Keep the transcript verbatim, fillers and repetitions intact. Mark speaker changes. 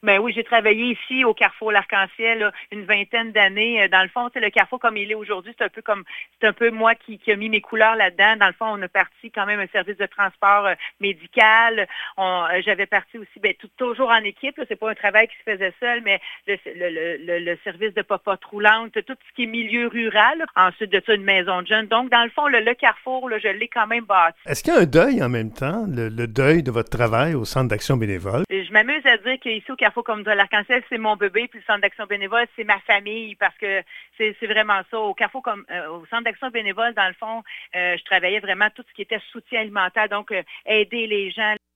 Speaker 1: Ben oui, j'ai travaillé ici au Carrefour L'Arc-en-Ciel là, une vingtaine d'années. Dans le fond, c'est le Carrefour comme il est aujourd'hui, c'est un peu comme c'est un peu moi qui, qui a mis mes couleurs là-dedans. Dans le fond, on a parti quand même un service de transport euh, médical. On, euh, j'avais parti aussi, ben tout, toujours en équipe. Là, c'est pas un travail qui se faisait seul, mais le, le, le, le service de popote roulante, tout ce qui est milieu rural. Là. Ensuite de ça, une maison de jeunes. Donc, dans le fond, le, le Carrefour, là, je l'ai quand même bâti.
Speaker 2: Est-ce qu'il y a un deuil en même temps, le, le deuil de votre travail au Centre d'action bénévole?
Speaker 1: Je m'amuse à dire qu'ici au Carrefour comme de l'Arc-en-Ciel, c'est mon bébé, puis le Centre d'action bénévole, c'est ma famille, parce que c'est, c'est vraiment ça. Au Carrefour comme euh, au Centre d'action bénévole, dans le fond, euh, je travaillais vraiment tout ce qui était soutien alimentaire, donc euh, aider les gens.